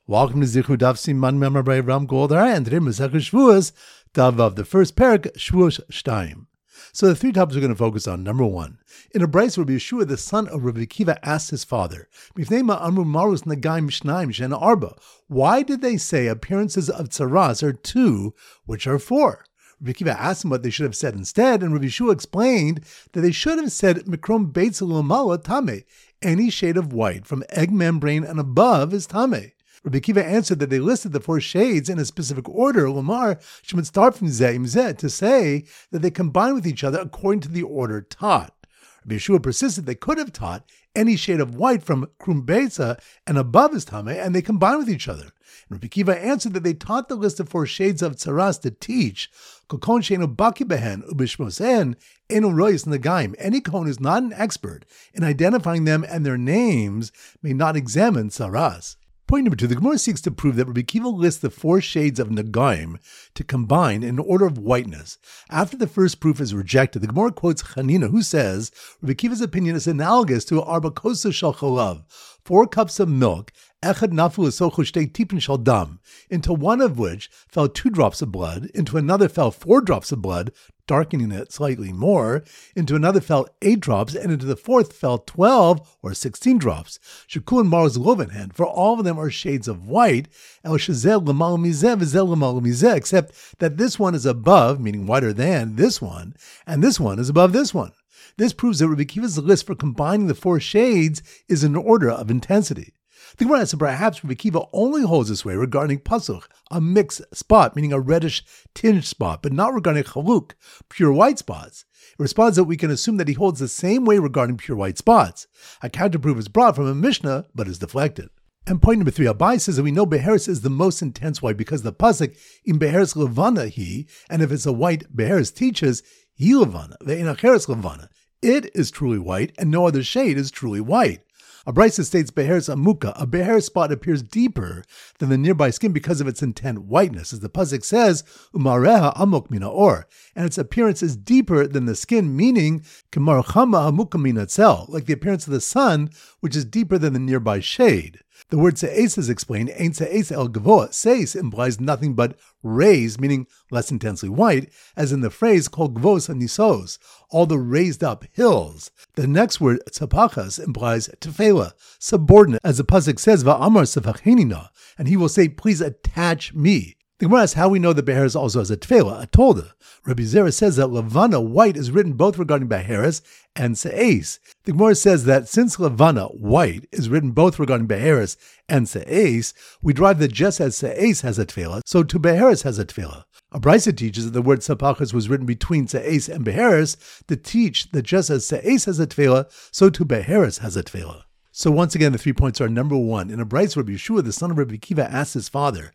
Welcome to Zichru Daf Siman Memar by Ram Goldar, and today Masechah Shavuos, Daf of the first parak, Shavuos Shtaim. So the three topics we're going to focus on. Number one, in a brayso, Rabbi Yeshua, the son of Rabbi Akiva, asked his father, why did they say appearances of tzaras are two, which are four? Rabbi Akiva asked him what they should have said instead, and Rabbi Yeshua explained that they should have said mikrom beitz l'mala tame, any shade of white from egg membrane and above is tame. Rabbi Akiva answered that they listed the four shades in a specific order, Lamar, Shemit start from Zeh Zeh, to say that they combine with each other according to the order taught. Rabbi Yeshua persisted they could have taught any shade of white from Krum Beitza and above is Tame, and they combine with each other. And Rabbi Akiva answered that they taught the list of four shades of Tzaras to teach, Kokon Sheinu Baki Behen, Ubishmosen, Enu Royis Nagaim. Any Kohen who's not an expert in identifying them and their names may not examine Tzaras. Point number two, the Gemara seeks to prove that Rabbi Akiva lists the four shades of Nagaim to combine in order of whiteness. After the first proof is rejected, the Gemara quotes Chanina, who says, Rabbi Akiva's opinion is analogous to Arba Kosa Shal Chalav, 4 cups of milk, Echad Nafu Esochu Shtei Tipin Shal Dam, into one of which fell 2 drops of blood, into another fell 4 drops of blood, darkening it slightly more, into another fell 8 drops, and into the fourth fell 12 or 16 drops. Shekul Maros Lovenhand, for all of them are shades of white, El Shazel Lamal Mizeh V'zel Lamal Mizeh, except that this one is above, meaning whiter than this one, and this one is above this one. This proves that Rabbi Akiva's list for combining the four shades is in order of intensity. The Gemara asks, perhaps Rabbi Akiva only holds this way regarding pasuch, a mixed spot, meaning a reddish tinged spot, but not regarding chaluk, pure white spots. It responds that we can assume that he holds the same way regarding pure white spots. A counterproof is brought from a Mishnah, but is deflected. And point number 3, Abai says that we know Beheres is the most intense white because the pasuk in Beheres Levana he, and if it's a white, Beheres teaches he Levana, ve'in acheres Levana. It is truly white, and no other shade is truly white. A brisa states Beheres Amuka, a Beheres spot appears deeper than the nearby skin because of its intent whiteness, as the pasuk says, Umareha Amok Mina Or, and its appearance is deeper than the skin, meaning Kemarchama Amuka Mina Tzel, like the appearance of the sun, which is deeper than the nearby shade. The word se'es is explained, Ein se'es el gavoa. Se'es implies nothing but raised, meaning less intensely white, as in the phrase kol gvos hanisos, all the raised up hills. The next word, tzapachas, implies tefela, subordinate, as the pasuk says, va'amar sefachenina, and he will say, please attach me. The Gemara asks how we know that Beheres also has a tefela, a tolda. Rabbi Zera says that Levana, white, is written both regarding Beheres and Se'es. The Gemara says that since Levana, white, is written both regarding Beheres and Se'es, we derive that just as Se'es has a tefela, so too Beheres has a tefela. A brisa teaches that the word Sapachas was written between Se'es and Beheres to teach that just as Se'es has a tefela, so too Beheres has a tefela. So once again, the 3 points are: number 1, in a brayso, Rabbi Yeshua, the son of Rabbi Akiva, asked his father,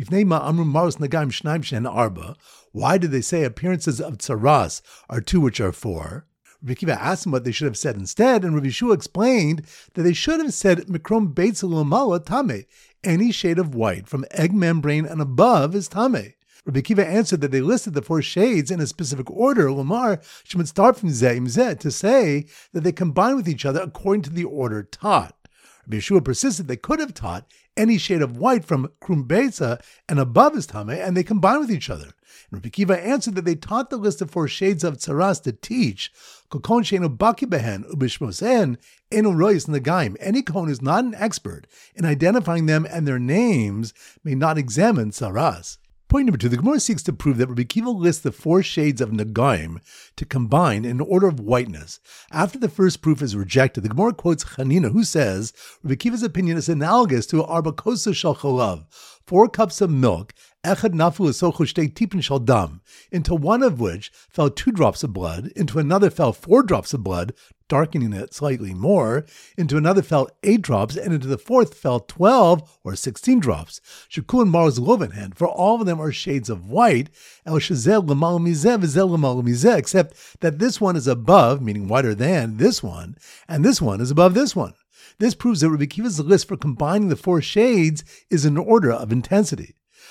why did they say appearances of tzaras are 2 which are 4? Rabbi Akiva asked him what they should have said instead, and Rabbi Yeshua explained that they should have said mikrom beitz l'mala tame, any shade of white from egg membrane and above is tame. Rabbi Akiva answered that they listed the 4 shades in a specific order, Lamar, Shemit start from Zeh Zeh, to say that they combine with each other according to the order taught. Rabbi Yeshua persisted they could have taught any shade of white from Krum Beitza and above is Tame, and they combine with each other. And Rabbi Akiva answered that they taught the list of 4 shades of Tzaras to teach, Kokon Sheinu Baki Behen, Ubishmosen, Enu Royis Nagaim. Any Kohen who's not an expert in identifying them and their names may not examine Tzaras. Point number 2, the Gemara seeks to prove that Rabbi Akiva lists the 4 shades of Nagaim to combine in order of whiteness. After the first proof is rejected, the Gemara quotes Chanina, who says, Rabbi Akiva's opinion is analogous to Arba Kosa Shal Chalav, 4 cups of milk, Echad Nafu Esochu Shtei Tipin Shal Dam, into one of which fell 2 drops of blood, into another fell 4 drops of blood, darkening it slightly more, into another fell 8 drops, and into the fourth fell 12 or 16 drops. Shekul Maros Lovenhand, for all of them are shades of white, El Shazel Lamal Mizeh V'zel Lamal Mizeh, except that this one is above, meaning whiter than this one, and this one is above this one. This proves that Rabbi Akiva's list for combining the 4 shades is in order of intensity.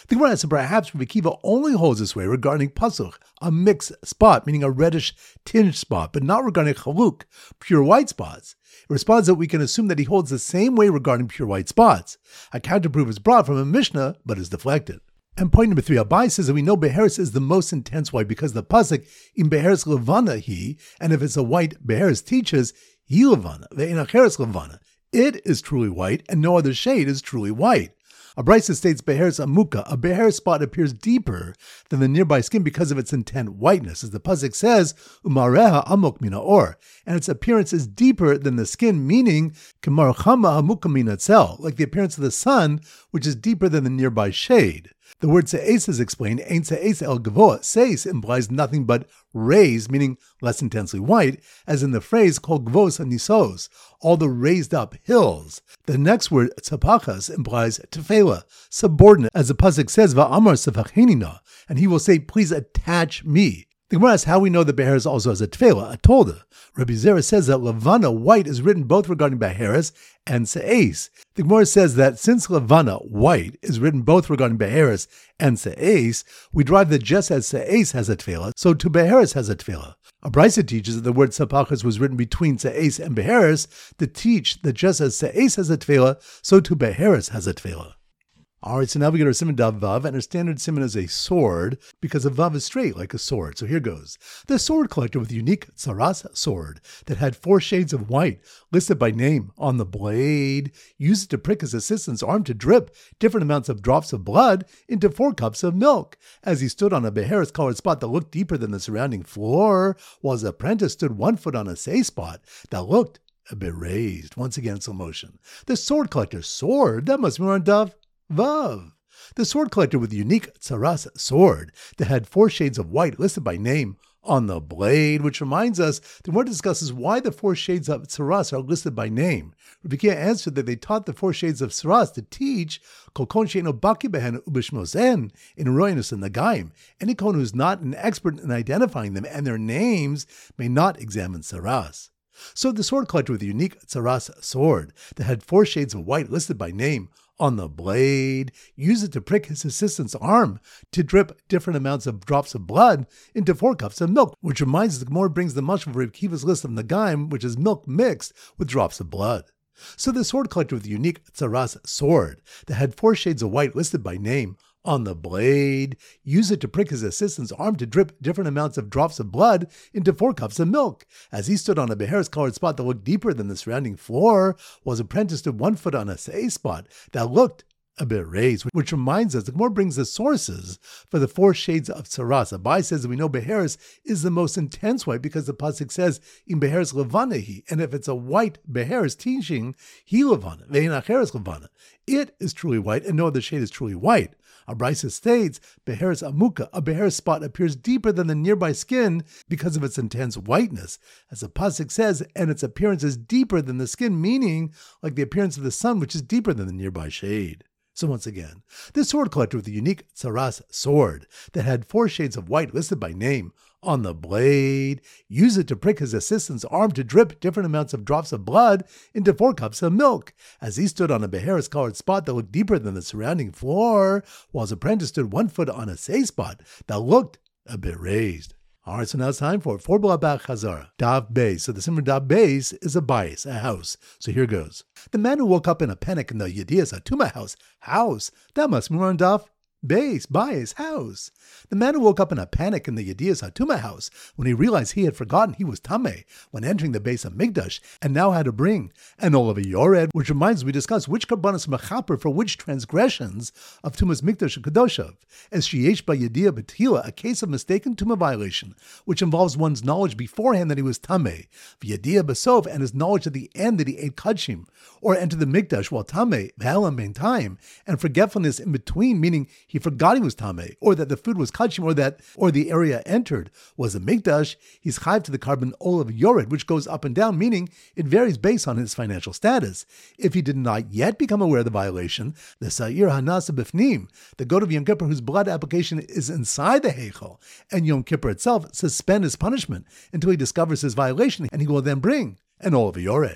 The Gemara asks, perhaps Rabbi Akiva only holds this way regarding pasuch, a mixed spot, meaning a reddish tinged spot, but not regarding chaluk, pure white spots. It responds that we can assume that he holds the same way regarding pure white spots. A counterproof is brought from a Mishnah, but is deflected. And point number 3, Abai says that we know Beheres is the most intense white because the pasuk in Beheres Levana he, and if it's a white, Beheres teaches he Levana, ve'en acheres Levana. It is truly white, and no other shade is truly white. A Brisa states Beheres Amuka, a Beheres spot appears deeper than the nearby skin because of its intent whiteness, as the pasuk says, Umareha amok mina or, and its appearance is deeper than the skin, meaning Kemarchama amuka mina tzel, like the appearance of the sun, which is deeper than the nearby shade. The word se'es is explained, ein se'es el gavoa. Se'es implies nothing but raised, meaning less intensely white, as in the phrase kol gvos hanisos, all the raised up hills. The next word, tzapachas, implies tefela, subordinate, as the pasuk says, va'amar sefachenina, and he will say, please attach me. The Gemara asks how we know that Beheres also has a tefela, a tolda. Rabbi Zera says that Levana, white, is written both regarding Beheres and Se'es. The Gemara says that since Levana, white, is written both regarding Beheres and Se'es, we derive that just as Se'es has a tefela, so too Beheres has a tefela. A Brisa teaches that the word Sapachas was written between Se'es and Beheres to teach that just as Se'es has a tefela, so too Beheres has a tefela. All right, so now we get our siman dav vav, and our standard siman is a sword, because a vav is straight like a sword. So here goes. The sword collector with a unique tsaras sword that had 4 shades of white, listed by name on the blade, used it to prick his assistant's arm to drip different amounts of drops of blood into 4 cups of milk, as he stood on a Beheres-colored spot that looked deeper than the surrounding floor, while his apprentice stood 1 foot on a say spot that looked a bit raised. Once again, slow motion. The sword collector's sword, that must be more on dav vav. The sword collector with a unique tsaras sword that had 4 shades of white listed by name on the blade, which reminds us the Gemara discusses why the 4 shades of tsaras are listed by name. Rabbi Akiva answered that they taught the 4 shades of tsaras to teach kol kon she'eino baki behen ubishmosen in roinus and nagaim. Any kon who is not an expert in identifying them and their names may not examine tsaras. So the sword collector with a unique tsaras sword that had 4 shades of white listed by name on the blade used it to prick his assistant's arm to drip different amounts of drops of blood into 4 cups of milk, which reminds us the Gemara brings the mushroom of Rabbi Akiva's list of nagaim, which is milk mixed with drops of blood. So the sword collector with the unique tsaras sword that had 4 shades of white listed by name on the blade used it to prick his assistant's arm to drip different amounts of drops of blood into 4 cups of milk, as he stood on a Beheres-colored spot that looked deeper than the surrounding floor, while his apprentice stood 1 foot on a say spot that looked a bit raised, which reminds us the Gemara brings the sources for the 4 shades of tsaras. Abai says that we know Beheres is the most intense white because the pasuk says in Beheres Levana he, and if it's a white Beheres teaching he Levana, ve'en acheres Levana. It is truly white, and no other shade is truly white. Our Brisa states, Beheres Amuka, a Beheres spot appears deeper than the nearby skin because of its intense whiteness. As the pasuk says, and its appearance is deeper than the skin, meaning like the appearance of the sun, which is deeper than the nearby shade. So once again, this sword collector with a unique tsaras sword that had 4 shades of white listed by name on the blade used it to prick his assistant's arm to drip different amounts of drops of blood into 4 cups of milk, as he stood on a Beheres-colored spot that looked deeper than the surrounding floor, while his apprentice stood 1 foot on a say spot that looked a bit raised. All right, so now it's time for 4 Blabach Chazara, Dav Beis. So the Simmer Dav Beis is a bias, a house. So here goes. The man who woke up in a panic in the Yedias Atuma house, that must be more on Dav Beis, bias, house. The man who woke up in a panic in the Yedias Hatuma house when he realized he had forgotten he was Tameh when entering the base of Migdash and now had to bring an Olav Yored, which reminds us we discussed which Karbanos Mechaper for which transgressions of Tumas Migdash and Kadoshav, as Sheyesh by Yedia Betila, a case of mistaken Tumah violation, which involves one's knowledge beforehand that he was Tameh, Yedia Basov, and his knowledge at the end that he ate Kachim, or entered the Migdash while Tameh, V'elam main time, and forgetfulness in between, meaning he forgot he was Tameh, or that the food was Kachim, or the area entered was a Migdash, he's chayv to the carbon Olav Yored, which goes up and down, meaning it varies based on his financial status. If he did not yet become aware of the violation, the Sa'ir Hanasa Bifnim, the goat of Yom Kippur whose blood application is inside the Heichel, and Yom Kippur itself suspend his punishment until he discovers his violation, and he will then bring an Olav Yored.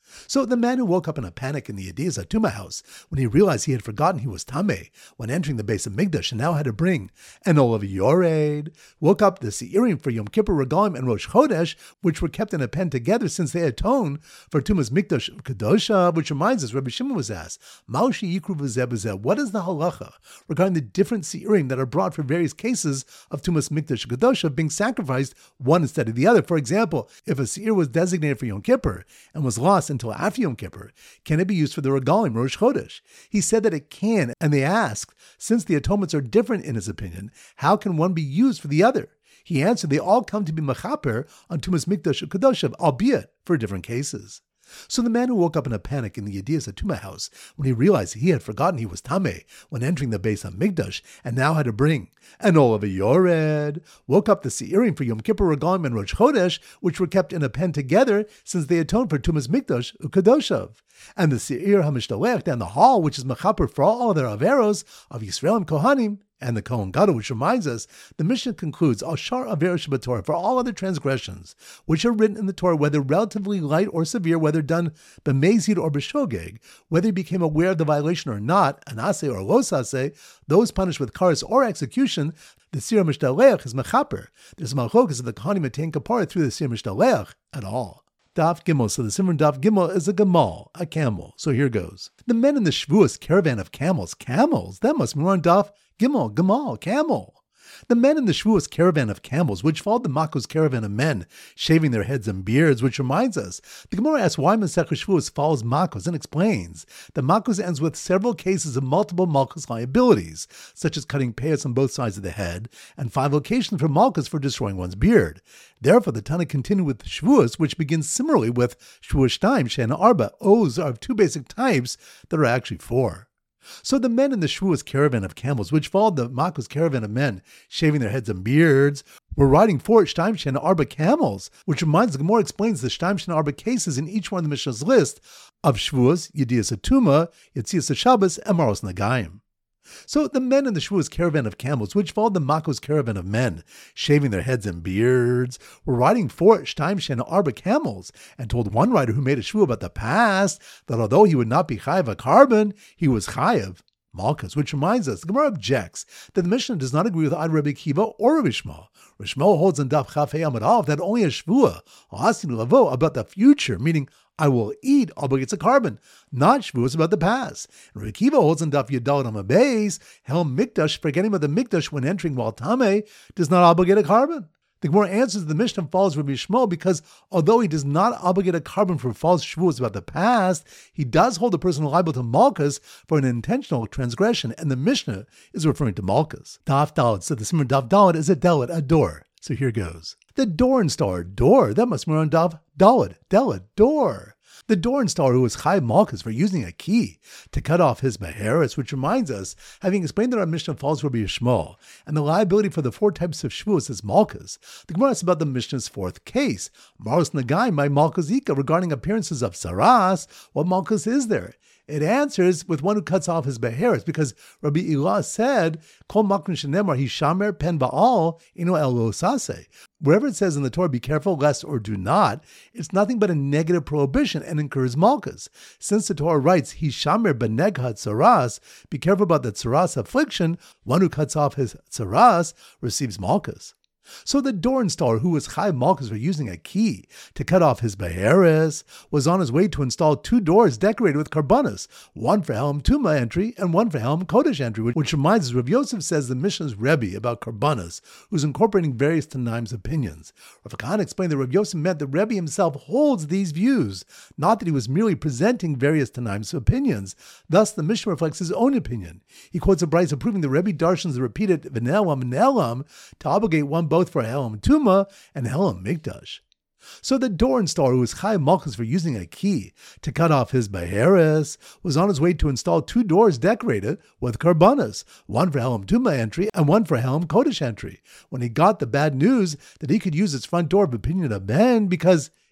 So the man who woke up in a panic in the Yedias Atuma house when he realized he had forgotten he was Tameh when entering the base of Migdash and now had to bring an Olav Yored, woke up the Seirim for Yom Kippur Regalim and Rosh Chodesh, which were kept in a pen together since they atoned for Tumas Mikdash Kedosha, which reminds us, Rabbi Shimon was asked, Maushi Yikru V'zeh B'zeh, what is the halacha regarding the different Seirim that are brought for various cases of Tumas Mikdash Kedosha being sacrificed one instead of the other? For example, if a Seir was designated for Yom Kippur and was lost until after Yom Kippur, can it be used for the Regalim, Rosh Chodesh? He said that it can, and they asked, since the atonements are different in his opinion, how can one be used for the other? He answered, they all come to be Mechaper on Tumas Mikdash Kedosha, albeit for different cases. So the man who woke up in a panic in the Yedias Atuma house when he realized he had forgotten he was Tameh when entering the base of Migdash and now had to bring an Olav Yored, woke up the Seirim for Yom Kippur Regalim and Rosh Chodesh, which were kept in a pen together since they atoned for Tumas Mikdash Ukadoshav. And the Seir HaMishtalech down the hall, which is Mechaper for all their Averos of Yisrael and Kohanim, and the Kohen Gadol, which reminds us, the Mishnah concludes, Al Shar Averos Shabbatorah, for all other transgressions, which are written in the Torah, whether relatively light or severe, whether done b'mezid or b'shogeg, whether he became aware of the violation or not, anase or losase, those punished with karas or execution, the Seir HaMishtalech is Mechaper. There's malchokas of the Kohanim attain kapara through the Seir HaMishtalech at all. Daf Gimel. So the Simran Daf Gimel is a Gamal, a camel. So here goes. The men in the Shavuos caravan of camels. Camels? That must be on Daf Gimel, Gamal, camel. The men in the Shavuos caravan of camels, which followed the Makos caravan of men, shaving their heads and beards, which reminds us, the Gemara asks why Masechah Shavuos follows Makos and explains that Makos ends with several cases of multiple Malchus liabilities, such as cutting payas on both sides of the head, and 5 locations for Malchus for destroying one's beard. Therefore, the Tana continued with Shavuos, which begins similarly with Shavuos Shtaim, Shena Arba. O's are of 2 basic types that are actually 4. So the men in the Shavuos caravan of camels, which followed the Makos caravan of men, shaving their heads and beards, were riding 4 Shtaim Shena Arba camels, which reminds the Gemara explains the Shtaim Shena Arba cases in each one of the Mishnah's list of Shavuos, Yedias Atuma, Yetzias Shabbos, and Maros Nagayim. So the men in the Shavuos caravan of camels, which followed the Makos caravan of men, shaving their heads and beards, were riding 4 Shtaim Shena Arba camels, and told one rider who made a shvuah about the past that although he would not be chayav a carbon, he was chayav Malchus, which reminds us, the Gemara objects that the Mishnah does not agree with either Rabbi Akiva or Rabbi Shmuel. Rabbi Shmuel holds in Daf Chaf Hey Amud Aleph that only a shvuah, Hasinu Lavo, about the future, meaning I will eat obligates a carbon, not shvuos about the past. And Rabbi Akiva holds in Daf Yudal Amud Beis, Hel Mikdash, forgetting about the Mikdash when entering while Tameh, does not obligate a carbon. The Gemara answers the Mishnah follows Rabbi Shmuel because although he does not obligate a carbon for false shvuos about the past, he does hold a person liable to Malchus for an intentional transgression, and the Mishnah is referring to Malchus. Daf Dalet, so the Simon Daf Dalet is a delit, a door. So here goes. The door installer, door, that must be on Daf Dalet, delit, door. The door installer who was Chai Malchus for using a key to cut off his beheres, which reminds us, having explained that our Mishnah falls Rabbi Yishmael, and the liability for the 4 types of shvuos is Malchus, the Gemara asks about the Mishnah's 4th case, Maros Nagai, my Malchus Ika, regarding appearances of Saras. What Malchus is there? It answers with one who cuts off his beheres, because Rabbi Ilah said, Kol makrin shenemar hishamer pen ba'al ino el losase. Wherever it says in the Torah, be careful lest or do not, it's nothing but a negative prohibition and incurs Malchus. Since the Torah writes, hishamer beneghat tzaras, be careful about the tzaras affliction, one who cuts off his tzaras receives Malchus. So the door installer, who was Chai Malchus for using a key to cut off his beheres, was on his way to install 2 doors decorated with karbanos, one for Helm Tuma entry and one for Helm Kodesh entry, which reminds us, Rav Yosef says the Mishnah's Rebbe about karbanos, who's incorporating various Tanaim's opinions. Rav Kahana explained that Rav Yosef meant that Rebbe himself holds these views, not that he was merely presenting various Tanaim's opinions. Thus, the Mishnah reflects his own opinion. He quotes a brayso proving the Rebbe darshans the repeated v'ne'elam to obligate one both for Helm Tuma and Helm Mikdash. So the door installer, who was Chai Malchus for using a key to cut off his beheres, was on his way to install 2 doors decorated with karbanos, one for Helm Tuma entry and one for Helm Kodesh entry, when he got the bad news that he could use his front door of opinion of men because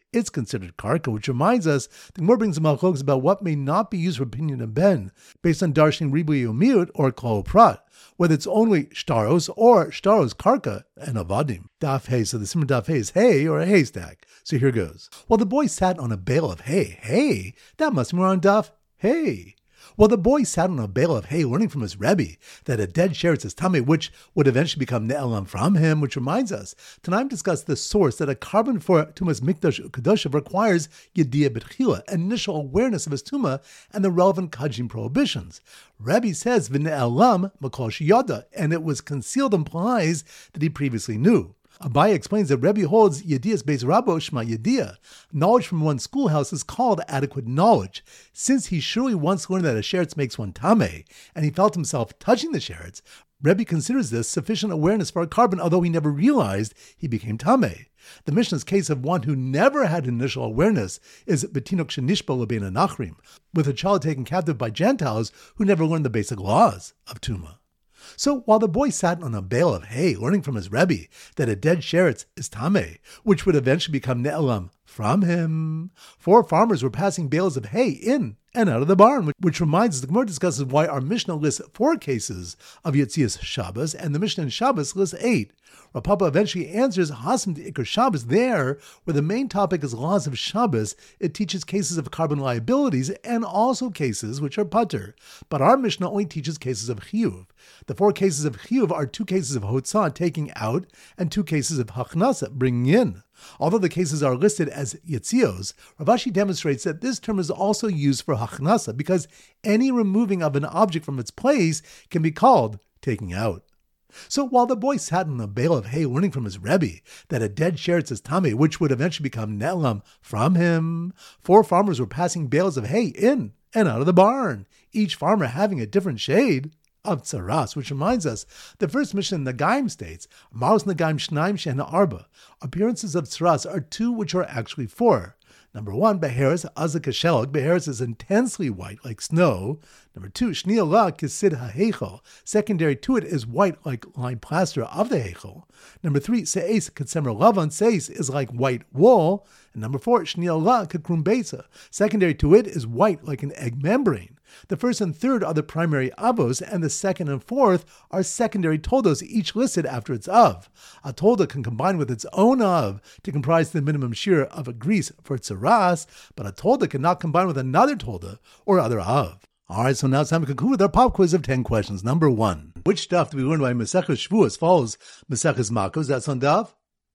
it's considered karka, which reminds us, the Gemara brings a machlokes about what may not be used for opinion of ben, based on darshan ribui umiut or kol prat, whether it's only shtaros or shtaros karka and avadim. Daf hay, so the simmer daf hay is hay or a haystack. So here goes. While the boy sat on a bale of hay, that must be more on daf hay. Well, the boy sat on a bale of hay learning from his Rebbe that a dead sheretz is tamei, which would eventually become ne'elam from him, which reminds us, tonight discuss the source that a carbon for tumas mikdash ukadoshav requires yediyah betchila, initial awareness of his tuma and the relevant kajim prohibitions. Rebbe says v'ne'elam makol sheyada, and it was concealed implies that he previously knew. Abaye explains that Rebbe holds Yediyas Beis Rabo Shema Yediyah. Knowledge from one's schoolhouse is called adequate knowledge, since he surely once learned that a sheretz makes one tameh, and he felt himself touching the sheretz. Rebbe considers this sufficient awareness for a carbon, although he never realized he became tameh. The Mishnah's case of one who never had initial awareness is betinok shenishba lebein anachrim, with a child taken captive by Gentiles who never learned the basic laws of Tumah. So while the boy sat on a bale of hay, learning from his Rebbe that a dead sheretz is tameh, which would eventually become ne'elam from him, 4 farmers were passing bales of hay in and out of the barn, which reminds us, the Gemara discusses why our Mishnah lists 4 cases of Yetzias Shabbos, and the Mishnah in Shabbos lists 8. Rav Papa eventually answers Hasim to Iker Shabbos there, where the main topic is laws of Shabbos. It teaches cases of carbon liabilities and also cases which are pater. But our Mishnah only teaches cases of chiyuv. The 4 cases of chiyuv are 2 cases of hotzah, taking out, and 2 cases of hachnasa, bringing in. Although the cases are listed as yetzios, Rav Ashi demonstrates that this term is also used for hachnasa because any removing of an object from its place can be called taking out. So while the boy sat on a bale of hay learning from his Rebbe that a dead sheretz is tameh, which would eventually become ne'elam from him, 4 farmers were passing bales of hay in and out of the barn, each farmer having a different shade of tsaras, which reminds us, the first Mishnah in Nagaim states, Maros Nagaim Shnaim Shehna Arba, appearances of tsaras are 2 which are actually 4. Number 1, Beheres Azakashelog. Beheres is intensely white, like snow. Number 2, Shniya La Kisid HaHeichel. Secondary to it is white, like lime plaster of the Heichel. Number 3, Se'es Ketsemer Lavan. Se'es is like white wool. And number 4, Shniya La Kekrum Besa. Secondary to it is white, like an egg membrane. The first and third are the primary avos, and the second and fourth are secondary toldos, each listed after its av. A tolda can combine with its own av to comprise the minimum shear of a grease for its tsaras, but a tolda cannot combine with another tolda or other av. Alright, so now it's time to conclude with our pop quiz of 10 questions. Number 1. Which stuff do we learn by Maseches Shavuos follows Maseches Makos? That's on Daf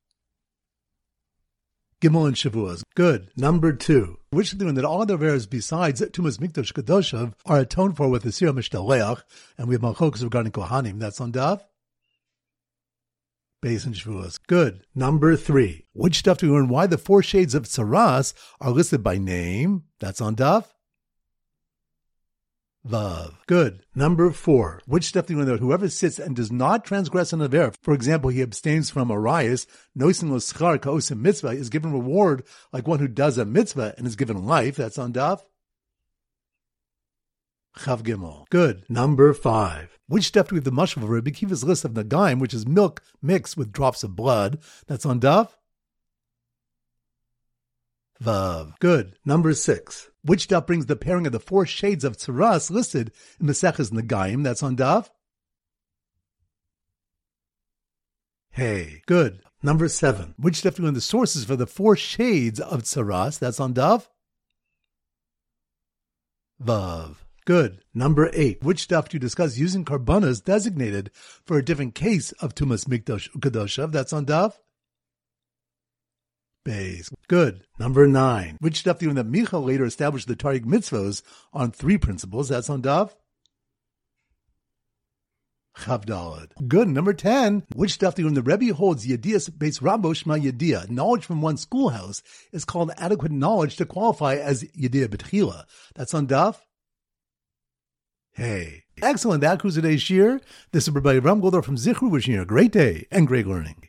Gimel and Shavuos. Good. Number 2. Which should learn that all other averos besides Tumas Mikdash Kadoshav are atoned for with the Sira Mishtaleach, and we have Malchokas regarding Kohanim. That's on Daf Beis and Shavuos. Good. Number 3. Which stuff do we learn why the 4 shades of Tsaras are listed by name? That's on Daf Vav. Good. Number 4. Which stuff do you know that whoever sits and does not transgress an aver, for example, he abstains from arayos, noisin lo schar ka'osim mitzvah, is given reward like one who does a mitzvah and is given life? That's on Daf Chav Gimel. Good. Number 5. Which stuff do we have the mashal of Rabbi Akiva's list of nagaim, which is milk mixed with drops of blood? That's on Daf Vav. Good. Number 6. Which daf brings the pairing of the 4 shades of tsaras listed in Maseches Nagaim? That's on Daf Hey. Good. Number 7. Which daf do we learn the sources for the 4 shades of tsaras? That's on Daf Vav. Good. Number 8. Which daf do you discuss using karbanas designated for a different case of Tumas Mikdash Ukadoshav? That's on Daf Beis. Good. Number 9. Which stuff do you know that Micha later established the Tariq mitzvos on 3 principles? That's on Daf Chav Daled. Good. Number 10. Which stuff do you know the Rebbe holds Yediyas Beis Rabo Shema Yediyah? Knowledge from one's schoolhouse is called adequate knowledge to qualify as Yediyah B'tchila. That's on Daf Hey. Excellent. That concludes today's shir. This is Rabbi Ram Goldar from Zichru, wishing you a great day and great learning.